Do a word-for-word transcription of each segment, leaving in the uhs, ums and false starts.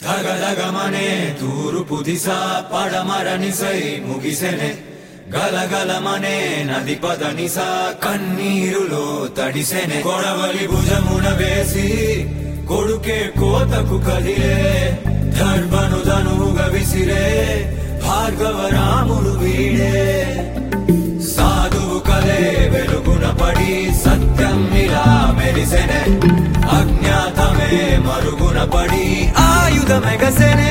ధగధగమనే తూర్పు దిశ పడమరనిసై ముగిసెనే గలగలమనే నది పదనిస కన్నీరులో తడిసెనే కొడవలి భుజమున వేసి కొడుకే కోతకు కదిలే ధర్మను ధనుగా విసిరే భార్గవ రాముడు వీడే సాధువు కలే వెలుగున పడి సత్యం ఇలా మెరిసెనే అజ్ఞాతమే మరుగున పడి ఆయుధమెగసెనే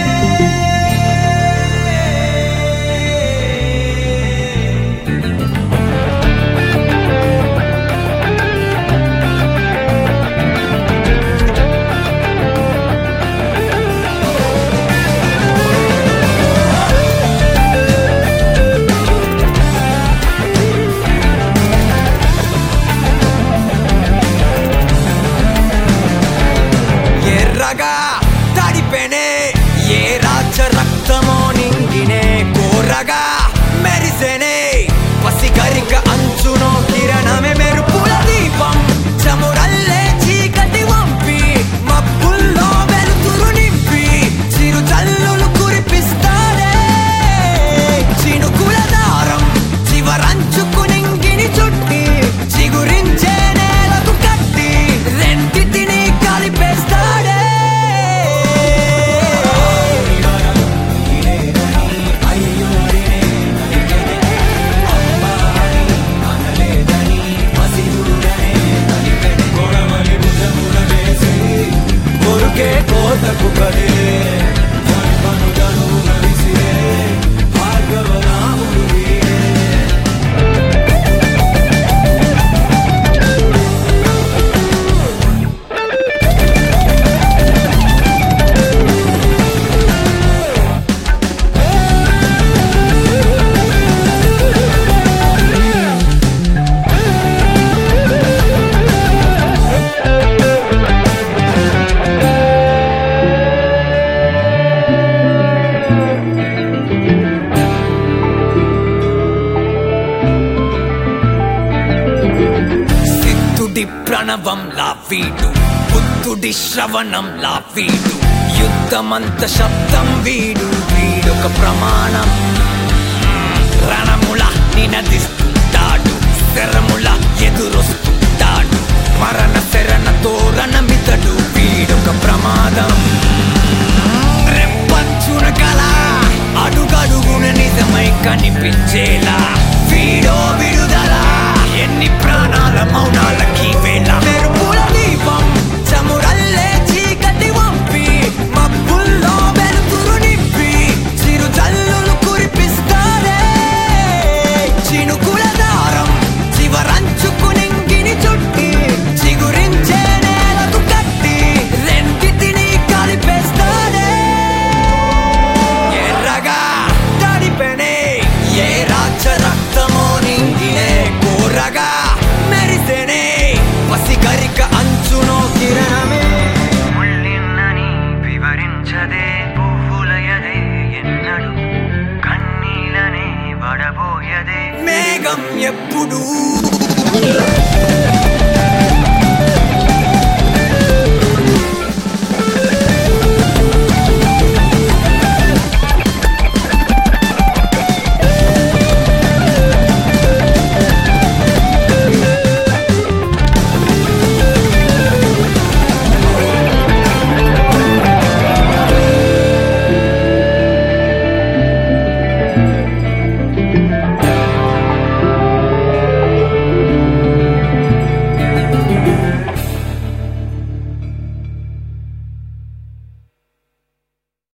తడిపెనే ఏ రాజ్య రక్తమో నింగినే కోరగా మెరిసెనే పసిగరిక అంచునో కిరణమే మెరుపుల దీపం చమురల్లే చీకటి వంపి మబ్బుల్లో వెలుతురు నింపి చిరు చల్లులు కురిపిస్తాడే చినుకుల దారం చివరంచుకు నింగిని చుట్టి చిగురించే నేలకు కట్టి రెండిటిని కలిపేస్తాడే కోతకు కదిలే ధర్మను ధనుగా విసిరే భార్గవ రాముడు వీడే ప్రణవం లా వీడు బుద్ధుడి శ్రవణం లా వీడు యుద్ధమంత శబ్దం వీడు వీడొక ప్రమాణం రణముల నినదిస్తుంటాడు శరముల ఎదురొస్తుంటాడు మరణ శరణ తోరణమితడు వీడొక ప్రమాదం రెప్పంచున కల అడుగడుగున నిజమై కనిపించేలా